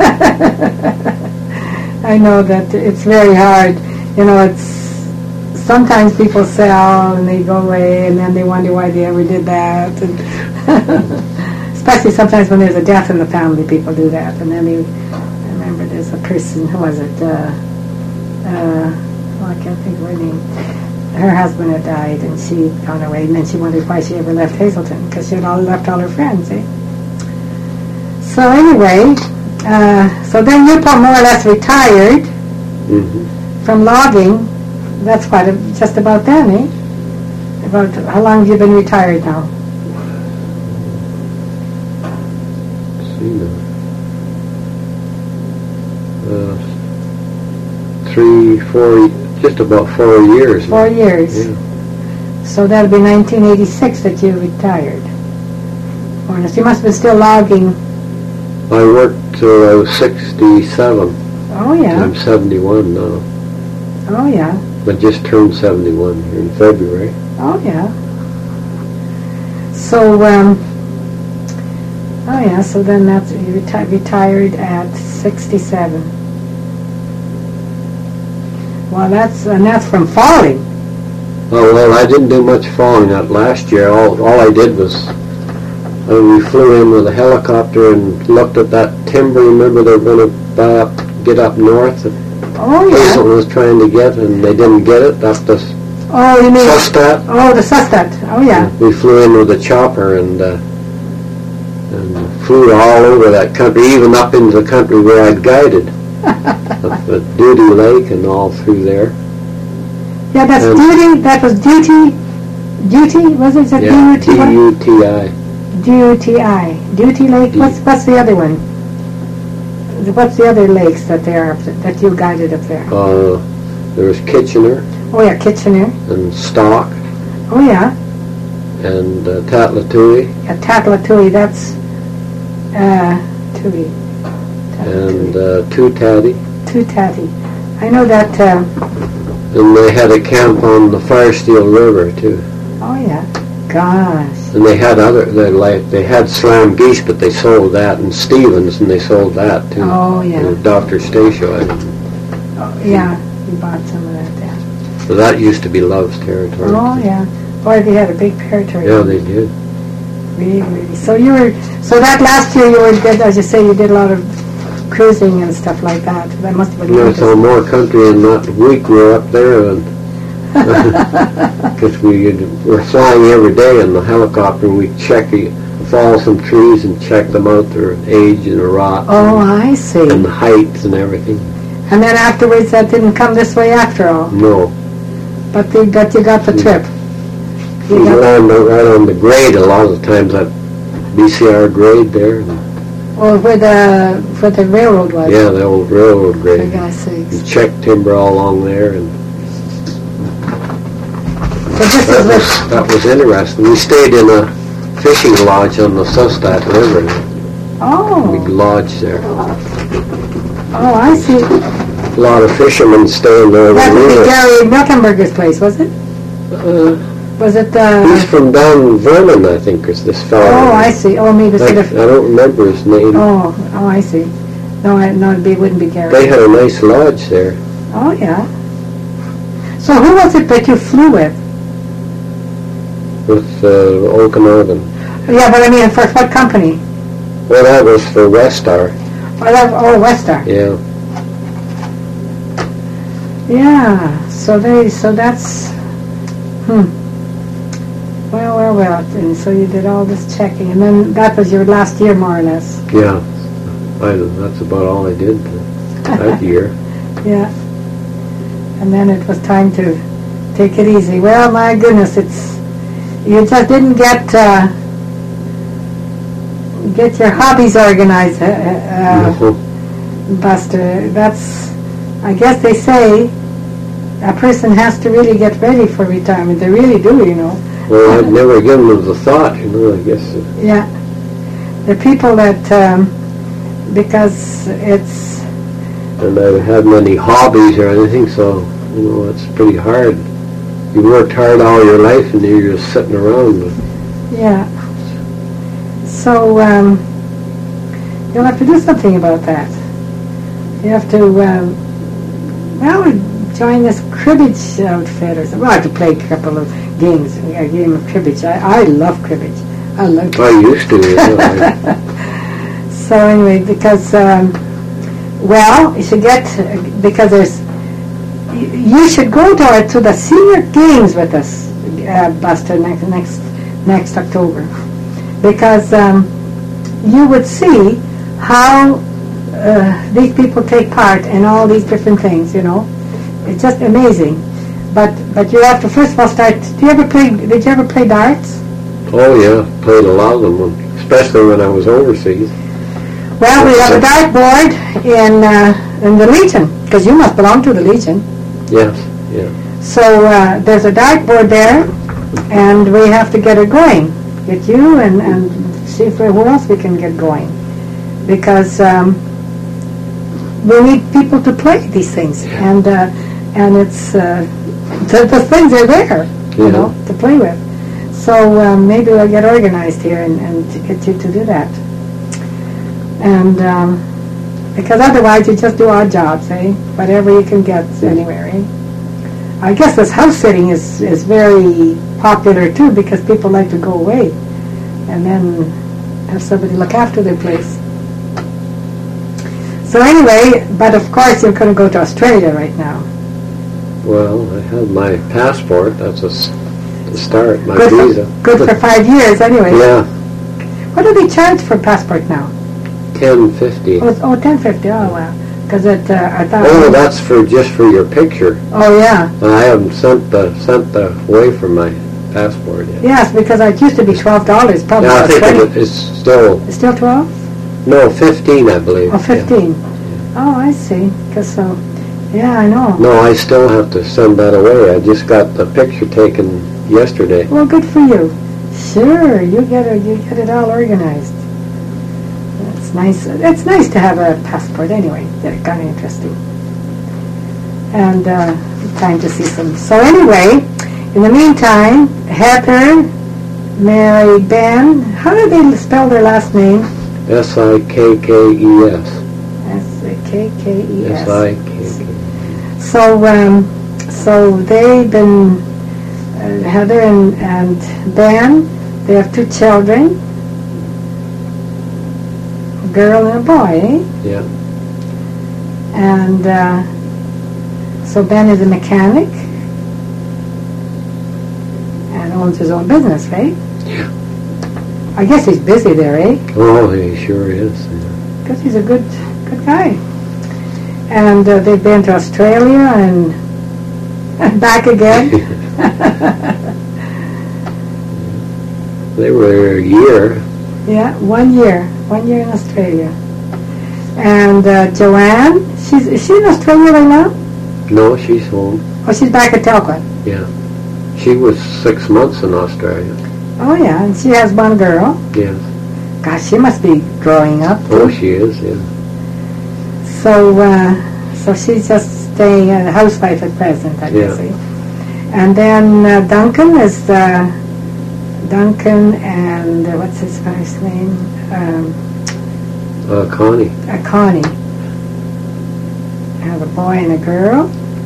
I know that it's very hard. You know, it's sometimes people sell and they go away, and then they wonder why they ever did that. And especially sometimes when there's a death in the family, people do that. And then they, I remember there's a person, who was it? Uh, uh, well, I can't think of her name. Her husband had died, and she'd gone away, and then she wondered why she ever left Hazelton, because she had all left all her friends, eh? So anyway, uh, so then you more or less retired Mm-hmm. from logging. That's quite a, just about then, eh? About how long have you been retired now? Let's see now. Uh, three, four, just about four years. Four years. Yeah. So that'll be nineteen eighty-six that you retired. Or unless you must have been still logging. I worked till I was sixty-seven. Oh yeah. I'm seventy-one now. Oh yeah. I just turned seventy-one here in February. Oh yeah. So um. Oh yeah. So then that's you reti- retired at sixty-seven. Well, that's and that's from falling. Oh, well, I didn't do much falling that last year. All all I did was uh, we flew in with a helicopter and looked at that timber. Remember they were going to buy up, get up north. That Oh yeah. Hazelton was trying to get, and they didn't get it. Up the Oh, you mean Sustat. Oh, the Sustat. Oh yeah. We flew in with a chopper and uh, and flew all over that country, even up into the country where I'd guided. Up at Duty Lake and all through there. Yeah, that's And- duty. That was duty. Duty was it? Is it Yeah, D D U T I? U T I. D U T I. Duty Lake. D- What's what's the other one? The- What's the other lakes that they are up th- that you guided up there? Uh, there was Kitchener Oh yeah, Kitchener. and Stock Oh yeah, and uh, Tatlatui yeah, Tatlatui. That's uh, Tui. and Tatlatui. uh, Tutati. Tutati. I know that. Uh, And they had a camp on the Firesteel River too. oh yeah. Gosh. And they had other, they like they had Slam Geese, but they sold that, and Stevens, and they sold that too. Oh yeah. Uh, Doctor Stasio. I- Oh, yeah. You bought some of that there. So that used to be Love's territory. Oh yeah. Boy, they had a big territory. Yeah, they did. Really, really. So you were, so that last year you were, did, as you say, you did a lot of cruising and stuff like that. That must have been Yeah, I saw interesting. more country in that week we were up there, and because we were flying every day in the helicopter, and we check the fall some trees and check them out, their age and the rot, Oh, I see. and the heights and everything. And then afterwards, that didn't come this way after all. No, But the, but you got the trip. we You got, landed right on the grade a lot of the times, that B C R grade there. and, or where the where the railroad was. Yeah, the old railroad For grade. God's sakes. You check timber all along there, and So this that is was, what. that was interesting. We stayed in a fishing lodge on the Sustat River. We Oh, lodged there. oh, I see. A lot of fishermen staying there. That would be River. Gary Miltenberger's place, was it? Uh, Was it? he's Uh, from down Vernon, I think, is this fellow. oh, I see. Oh, maybe I, sort I of. don't remember his name. Oh, oh, I see. No, I, no, it be- wouldn't be Gary. They had a nice lodge there. Oh, yeah. So who was it that you flew with? With uh, Okanagan. Yeah, but I mean, for what company? Well, that was for Westar. Oh, that, oh Westar. Yeah. Yeah. So they, so that's, hmm. Well, well, well. And so you did all this checking, and then that was your last year, more or less. Yeah. I, that's about all I did that year. Yeah. And then it was time to take it easy. Well, my goodness, it's, you just didn't get, uh, get your hobbies organized, uh, uh, No. Buster. That's, I guess they say a person has to really get ready for retirement. They really do, you know. Well, I'd never given it the thought, you know, I guess. uh, Yeah. The people that, um, because it's, And I had many hobbies or anything, so, you know, it's pretty hard. You worked hard all your life and you're just sitting around. yeah. So, um, you'll have to do something about that. You have to, um, well, join this cribbage outfit or something. Well, I have to play a couple of games, a game of cribbage. I, I love cribbage. I love I used to, you know. I, So anyway, because, um, well, you should get, because there's, you you should go to, our- to the senior games with us, uh, Buster, next, next, next October. Because um, you would see how uh, these people take part in all these different things, you know. It's just amazing. But but you have to first of all start, do you ever play, did you ever play darts? oh, yeah, played a lot of them, when, especially when I was overseas. Well, we have a dartboard in uh, in the Legion, because you must belong to the Legion. Yes, yeah. So uh, there's a dartboard there, And we have to get it going. Get you and, and see if, who else we can get going. Because um, we need people to play these things. And uh, and it's, uh, the, the things are there, you Yeah. know, to play with. So um, maybe we'll get organized here and, and to get you to do that. And um, because otherwise you just do odd jobs, eh? Whatever you can get anywhere, eh? I guess this house sitting is, is very popular too, because people like to go away and then have somebody look after their place. So anyway, but of course you're going to go to Australia right now. Well, I have my passport. That's a s- the start. My Good visa. for, good for five years anyway. Yeah, What do they charge for passport now? ten fifty. Oh, it's, oh ten fifty. Oh, wow. Because it, uh, I thought... Oh, that's for just for your picture. Oh, yeah. I haven't sent the sent the way for my passport yet. Yes, because it used to be twelve dollars, probably. Yeah, I think twenty. it, it's still It's still twelve? no fifteen, I believe. Oh, fifteen. Oh, I see. Because so, yeah, I know. Yeah. No, I still have to send that away. I just got the picture taken yesterday. Well, good for you. Sure, you get it. You get it all organized. It's nice. It's nice to have a passport anyway. They're kind of interesting. And uh, time to see some. So anyway, in the meantime, Heather married Ben. How do they spell their last name? S I K K E S. S A K K E S. S I K K. So, um, so they've been uh, Heather and, and Ben. They have two children, a girl and a boy. Eh? Yeah. And uh, so Ben is a mechanic and owns his own business, right? Yeah. I guess he's busy there, eh? Oh, he sure is. Yeah. Because he's a good, good guy. And uh, they've been to Australia and, and back again. They were there a year. Yeah, one year, one year in Australia. And uh, Joanne, she's is she in Australia right now? No, she's home. Oh, she's back at Telquin. Yeah. She was six months in Australia. Oh yeah, and she has one girl. Yes. Gosh, she must be growing up. Oh, too. she is, yeah. So, uh, so she's just staying a housewife at present, I Yeah. guess. eh? And then uh, Duncan is uh, Duncan and uh, what's his first name? Um, Uh, Connie. uh, Connie. I have a boy and a girl.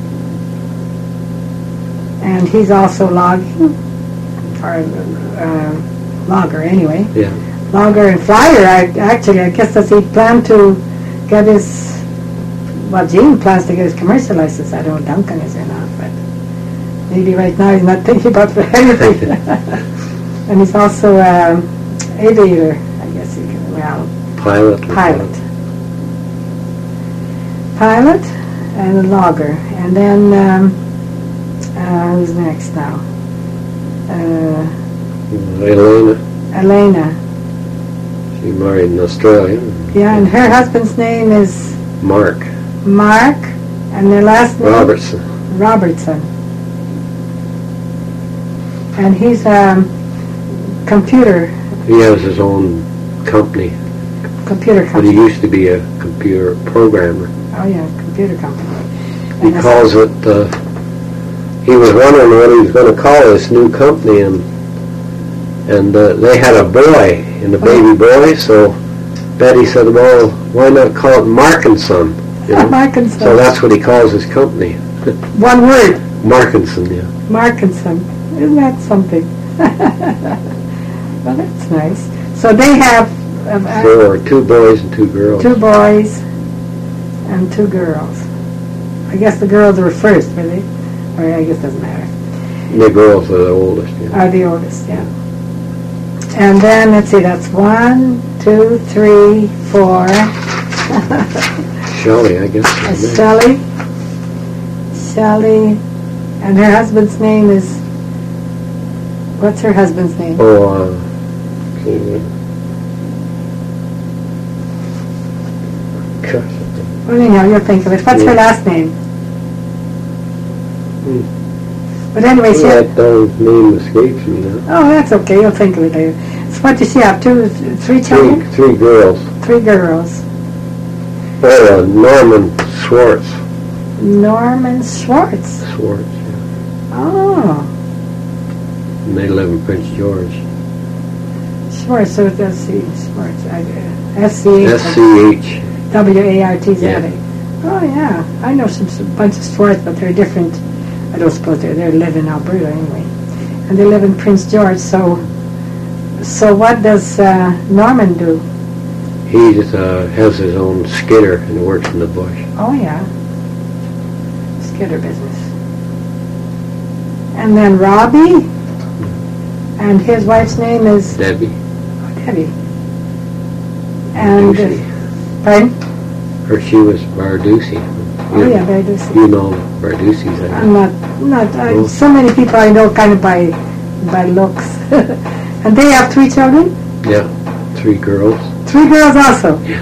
And he's also logging, or uh, logger anyway. Yeah. Logger and flyer. I, actually, I guess does he plan to get his? Well, Gene plans to get his commercial license. I don't know if Duncan is or not, but maybe right now he's not thinking about anything. And he's also um, aviator. I guess he can. Well, Pilot. pilot. Pilot and a logger, and then. Um, Uh, who's next now? Uh, Elena. Elena. She married in Australia. Yeah, and her husband's name is Mark. Mark, and their last name? Robertson. Robertson. And he's a um, computer, He has his own company, computer but he company. used to be a computer programmer. Oh yeah, computer company. He And calls it, uh, he was wondering what he was going to call this new company, and and uh, they had a boy, and a baby boy, so Betty said, well, why not call it Mark and Son? You know? Mark and So Son. that's what he calls his company. One word, Mark and Son, yeah. Mark and Son. Isn't that something? Well, that's nice. So they have uh, Four, two boys and two girls. two boys and two girls. I guess the girls were first, were they? Or I guess it doesn't matter. The girls are the oldest, yeah. Are the oldest, yeah. And then, let's see, that's one, two, three, four. Shelley, I guess. Uh, is her name. Shelley. Shelley. And her husband's name is, what's her husband's name? Oh, uh, okay. Gosh. Well, anyhow, you'll think of it. What's her Yeah. last name? But anyway, she had, That uh, name escapes me now. oh, that's okay. You'll think of it later. So what does she have? Two, three Three, children? three girls. Three girls. Oh, uh, Norman Schwartz. Norman Schwartz. Schwartz, yeah. Oh, And they live in Prince George. Schwartz. So let's see, Schwartz. uh, S C S H C H. W A R T Z. Yeah. Oh yeah, I know some, some bunch of Schwartz, but they're different. I don't suppose they they live in Alberta anyway, and they live in Prince George. So, so what does uh, Norman do? He just, uh, has his own skidder and works in the bush. Oh yeah, skidder business. And then Robbie, and his wife's name is Debbie. oh, Debbie. And Barducci. uh, pardon? Or she was Barducci. Oh yeah, very decent. You know Barducci's, I I'm guess. not, not, uh, Oh. so many people I know kind of by, by looks. And they have three children? Yeah, three girls. Three girls also. Yeah.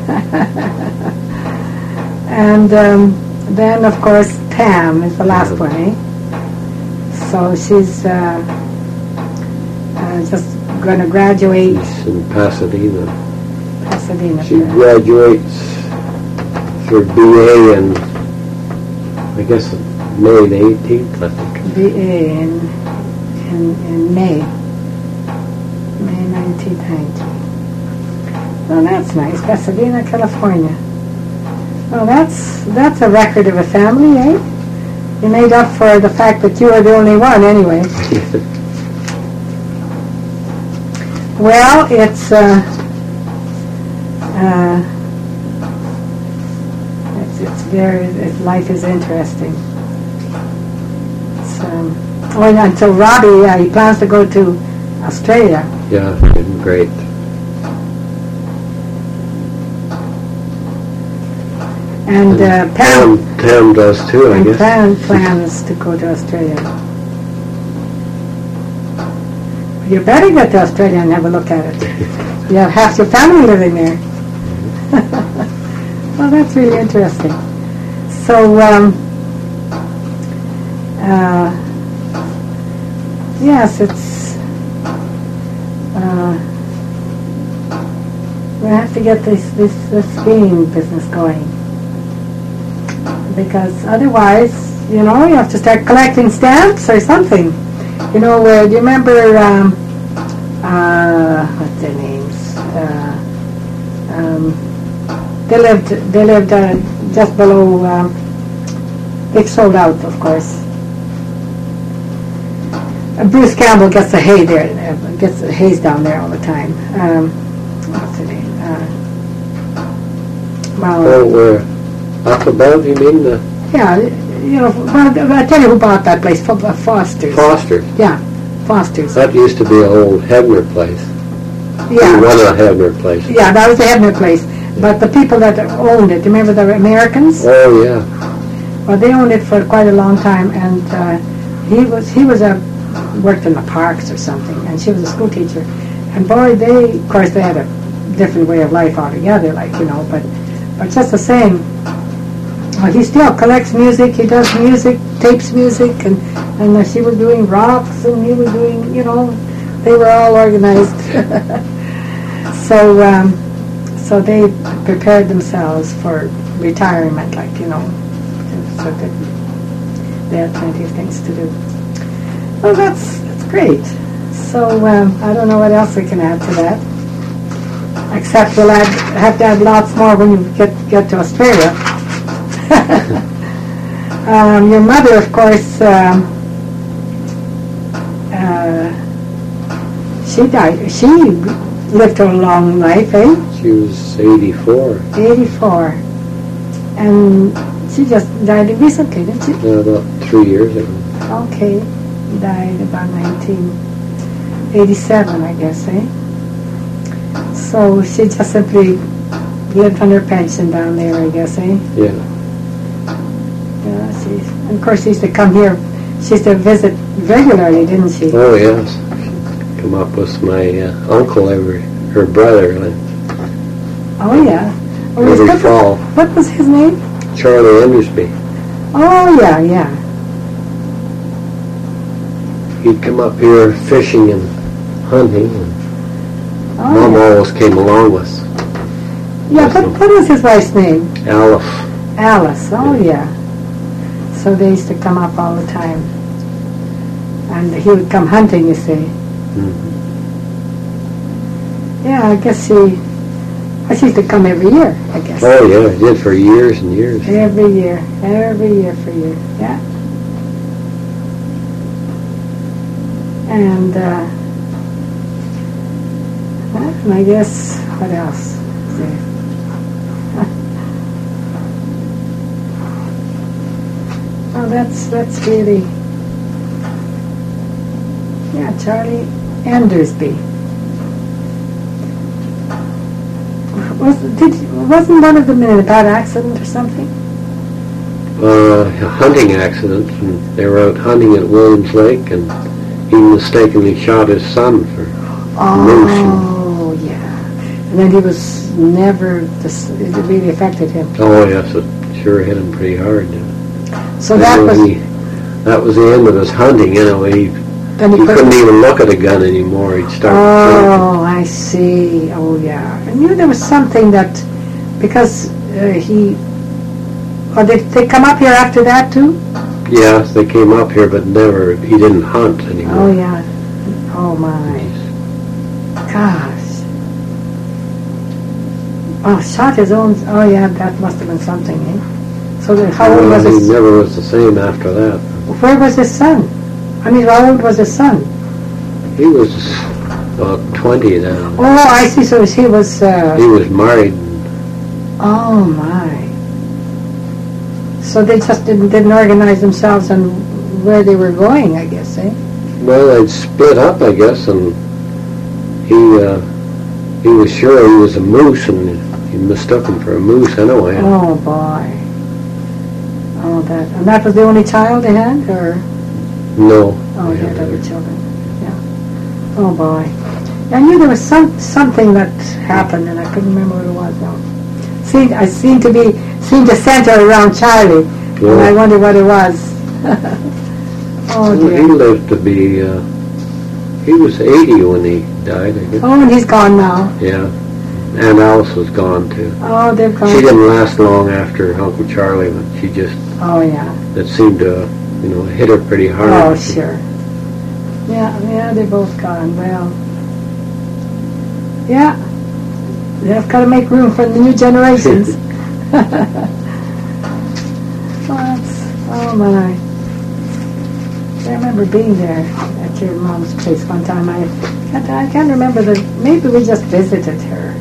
And um, then, of course, Pam is the last Yeah. one, eh? So she's uh, uh, just going to graduate She's in Pasadena. Pasadena. She graduates for B A in, I guess, May the eighteenth, I think. B A in, in, in May. May nineteenth, nineteen. Well, that's nice. Pasadena, California. Well, that's that's a record of a family, eh? You made up for the fact that you were the only one, anyway. Well, it's uh, uh, it's, it's very it, life is interesting. It's, um, oh, and until Robbie, uh, he plans to go to Australia. Yeah, been great. And uh, Pam, Tam, Tam does too, I and guess. Pam plans to go to Australia. You better get to Australia and have a look at it. You have half your family living there. Well, that's really interesting. So, um, uh, yes, it's, uh, we have to get this, this, this skiing business going. Because otherwise, you know, you have to start collecting stamps or something. You know, uh, do you remember, um, uh, what's their names? Uh, um, they lived, they lived uh, just below, um, they've sold out, of course. Uh, Bruce Campbell gets the hay there, uh, gets the haze down there all the time. Um, what's their name? Uh, well, Oh, uh, up above, you mean the yeah, you know, well, I'll tell you who bought that place, Fo- uh, Foster's. Foster? Yeah, Foster's. That used to be an old Hebner place. Yeah, One of the Hebner places. yeah, that was the Hebner place. But the people that owned it, remember the Americans? Oh, yeah. Well, they owned it for quite a long time, and uh, he was he was a worked in the parks or something, and she was a school teacher. And boy, they, of course, they had a different way of life altogether, like, you know, but but just the same. Well, he still collects music. He does music, tapes music, and and uh, she was doing rocks, and he was doing, you know, they were all organized. so um, so they prepared themselves for retirement, like, you know, so that they had plenty of things to do. Well, that's that's great. So um, I don't know what else we can add to that, except we'll add, have to add lots more when you get get to Australia. um, your mother, of course, um, uh, she died. She lived a long life, eh? She was eighty-four. eighty-four. And she just died recently, didn't she? Uh, about three years ago. Okay. Died about nineteen eighty-seven, I guess, eh? So she just simply lived on her pension down there, I guess, eh? Yeah. Yeah, she, and of course, she used to come here. She used to visit regularly, didn't she? Oh, yes. She'd come up with my uh, uncle every, her brother, like, Oh, yeah. Oh, was- every what, fall. was, what was his name? Charlie Endersby. Oh, yeah, yeah. he'd come up here fishing and hunting, and Oh, Mom yeah. always came along with Yeah, with what, him. what was his wife's name? Alice. Alice. Oh, yeah. So they used to come up all the time. And he would come hunting, you see. Mhm. Yeah, I guess he, I used to come every year, I guess. Oh yeah, he did for years and years. Every year, every year for you, yeah. And, uh, well, and I guess, what else? is there? Oh, that's, that's really, yeah, Charlie Andersby. Was, did, wasn't one of them in a bad accident or something? Uh, a hunting accident, and they were out hunting at Williams Lake, and he mistakenly shot his son for Oh, yeah. And then he was never, this, it really affected him. Oh yes, it sure hit him pretty hard. So And that when was, he, that was the end of his hunting. You know, he then he he couldn't couldn't. even look at a gun anymore. He'd start Oh, I see. Oh, yeah. I knew there was something that, because uh, he, oh, did they come up here after that too? thinking. Yes, they came up here, but never. He didn't hunt anymore. Oh, yeah. Oh, my. Gosh. Oh, shot his own, oh, yeah, that must have been something, eh? So then how old was Well, he his, never was the same after that. where was his son? I mean, how old was his son? He was about twenty then. Oh, I see. So he was. Uh, He was married. oh my. So they just didn't didn't organize themselves on where they were going, I guess, eh? Well, they'd split up, I guess, and he uh, he was sure he was a moose, and he mistook him for a moose anyway. Oh boy. Oh, that and that was the only child they had, or No. oh, they they had had other children. Yeah. Oh boy. I knew there was some something that happened, and I couldn't remember what it was now. See, I seemed to be seemed to center around Charlie, and I Yeah. wonder what it was. Oh Well, he dear. lived to be. Uh, he was eighty when he died, I guess. Oh, and he's gone now. Yeah. And Alice was gone too. Oh, they've gone. She didn't last long after Uncle Charlie, but she just Oh yeah. it seemed to you know hit her pretty hard. Oh sure. Yeah, yeah, they're both gone. Well, yeah, they've got to make room for the new generations. Well, that's, oh my. I remember being there at your mom's place one time. I can't, I can't remember the. Maybe we just visited her.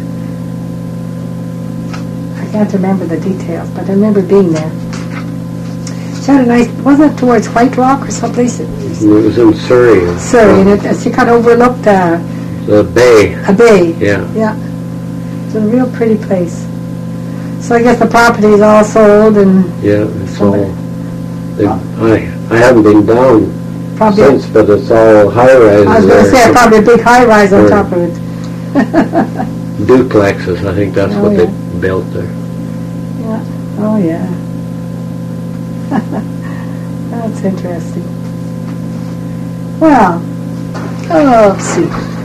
I can't remember the details, but I remember being there. She had a nice. Wasn't it towards White Rock or someplace? It was in Surrey. Surrey, and it, she kind of overlooked uh, The bay. a bay. Yeah. Yeah, it's a real pretty place. So I guess the property is all sold, and Yeah, it's Somebody- all. They, I I haven't been down probably. since, but it's all high rises. I was going to there. say probably a big high rise on Sure. top of it. Duplexes. I think that's Oh, what yeah. they built there. Oh yeah. That's interesting. Well, oh, let's see.